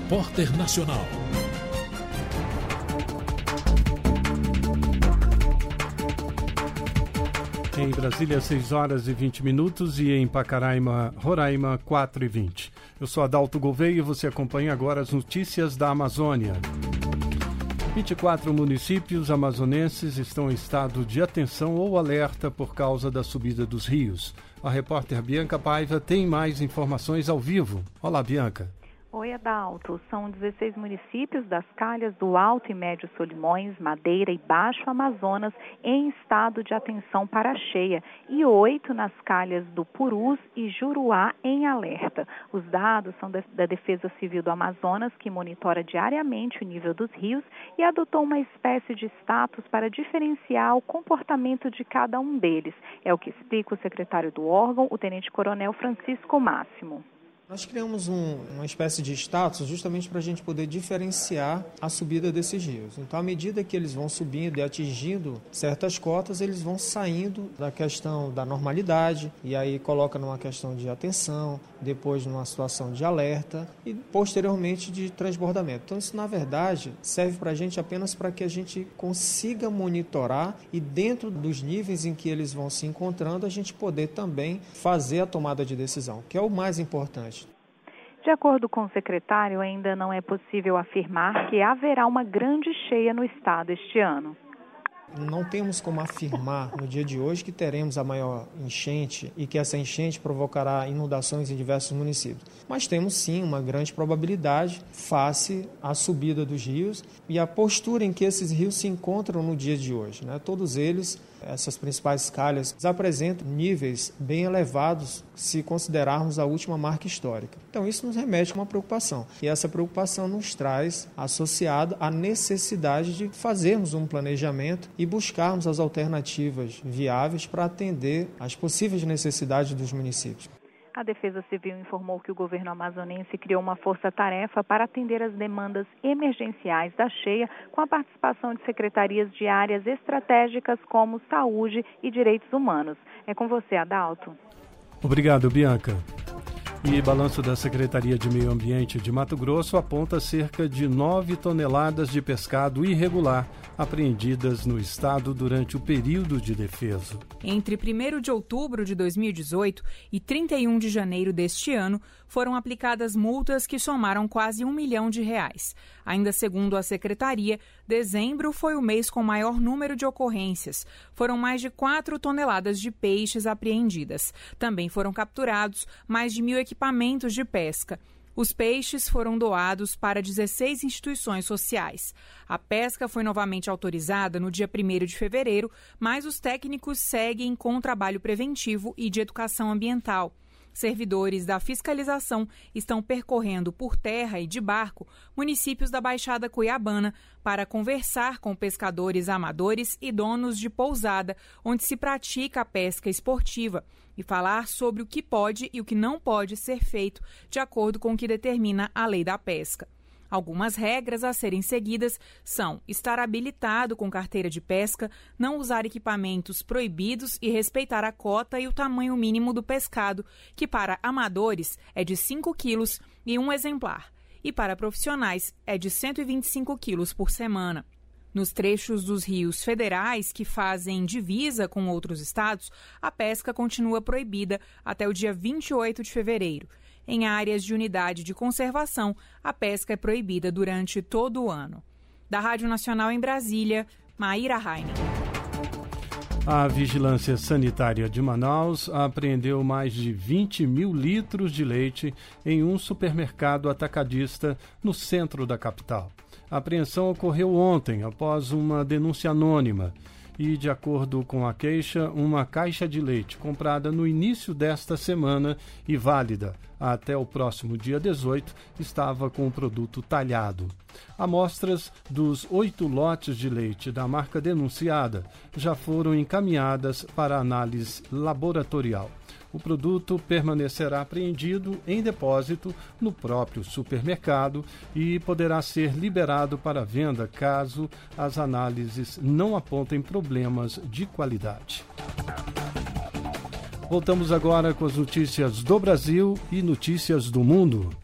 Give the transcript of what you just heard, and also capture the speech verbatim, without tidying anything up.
Repórter Nacional. Em Brasília, seis horas e vinte minutos e em Pacaraima, Roraima, quatro e vinte. Eu sou Adalto Gouveia e você acompanha agora as notícias da Amazônia. vinte e quatro municípios amazonenses estão em estado de atenção ou alerta por causa da subida dos rios. A repórter Bianca Paiva tem mais informações ao vivo. Olá, Bianca. Oi, Adalto. São dezesseis municípios das calhas do Alto e Médio Solimões, Madeira e Baixo Amazonas em estado de atenção para a cheia e oito nas calhas do Purus e Juruá em alerta. Os dados são da Defesa Civil do Amazonas, que monitora diariamente o nível dos rios e adotou uma espécie de status para diferenciar o comportamento de cada um deles. É o que explica o secretário do órgão, o tenente-coronel Francisco Máximo. Nós criamos um, uma espécie de status justamente para a gente poder diferenciar a subida desses rios. Então, à medida que eles vão subindo e atingindo certas cotas, eles vão saindo da questão da normalidade e aí coloca numa questão de atenção, depois numa situação de alerta e posteriormente de transbordamento. Então, isso, na verdade, serve para a gente apenas para que a gente consiga monitorar e dentro dos níveis em que eles vão se encontrando, a gente poder também fazer a tomada de decisão, que é o mais importante. De acordo com o secretário, ainda não é possível afirmar que haverá uma grande cheia no estado este ano. Não temos como afirmar no dia de hoje que teremos a maior enchente e que essa enchente provocará inundações em diversos municípios. Mas temos sim uma grande probabilidade face à subida dos rios e à postura em que esses rios se encontram no dia de hoje, né? Todos eles, essas principais calhas, apresentam níveis bem elevados se considerarmos a última marca histórica. Então isso nos remete a uma preocupação. E essa preocupação nos traz associado a necessidade de fazermos um planejamento e buscarmos as alternativas viáveis para atender às possíveis necessidades dos municípios. A Defesa Civil informou que o governo amazonense criou uma força-tarefa para atender as demandas emergenciais da cheia, com a participação de secretarias de áreas estratégicas como saúde e direitos humanos. É com você, Adalto. Obrigado, Bianca. E balanço da Secretaria de Meio Ambiente de Mato Grosso aponta cerca de nove toneladas de pescado irregular apreendidas no estado durante o período de defeso. Entre primeiro de outubro de dois mil e dezoito e trinta e um de janeiro deste ano, foram aplicadas multas que somaram quase um milhão de reais. Ainda segundo a Secretaria, dezembro foi o mês com maior número de ocorrências. Foram mais de quatro toneladas de peixes apreendidas. Também foram capturados mais de mil equipamentos de pesca. Os peixes foram doados para dezesseis instituições sociais. A pesca foi novamente autorizada no dia primeiro de fevereiro, mas os técnicos seguem com o trabalho preventivo e de educação ambiental. Servidores da fiscalização estão percorrendo por terra e de barco municípios da Baixada Cuiabana para conversar com pescadores amadores e donos de pousada, onde se pratica a pesca esportiva, e falar sobre o que pode e o que não pode ser feito de acordo com o que determina a lei da pesca. Algumas regras a serem seguidas são estar habilitado com carteira de pesca, não usar equipamentos proibidos e respeitar a cota e o tamanho mínimo do pescado, que para amadores é de cinco quilos e um exemplar, e para profissionais é de cento e vinte e cinco quilos por semana. Nos trechos dos rios federais que fazem divisa com outros estados, a pesca continua proibida até o dia vinte e oito de fevereiro. Em áreas de unidade de conservação, a pesca é proibida durante todo o ano. Da Rádio Nacional em Brasília, Maíra Raine. A Vigilância Sanitária de Manaus apreendeu mais de vinte mil litros de leite em um supermercado atacadista no centro da capital. A apreensão ocorreu ontem, após uma denúncia anônima. E, de acordo com a queixa, uma caixa de leite comprada no início desta semana e válida até o próximo dia dezoito estava com o produto talhado. Amostras dos oito lotes de leite da marca denunciada já foram encaminhadas para análise laboratorial. O produto permanecerá apreendido em depósito no próprio supermercado e poderá ser liberado para venda caso as análises não apontem problemas de qualidade. Voltamos agora com as notícias do Brasil e notícias do mundo.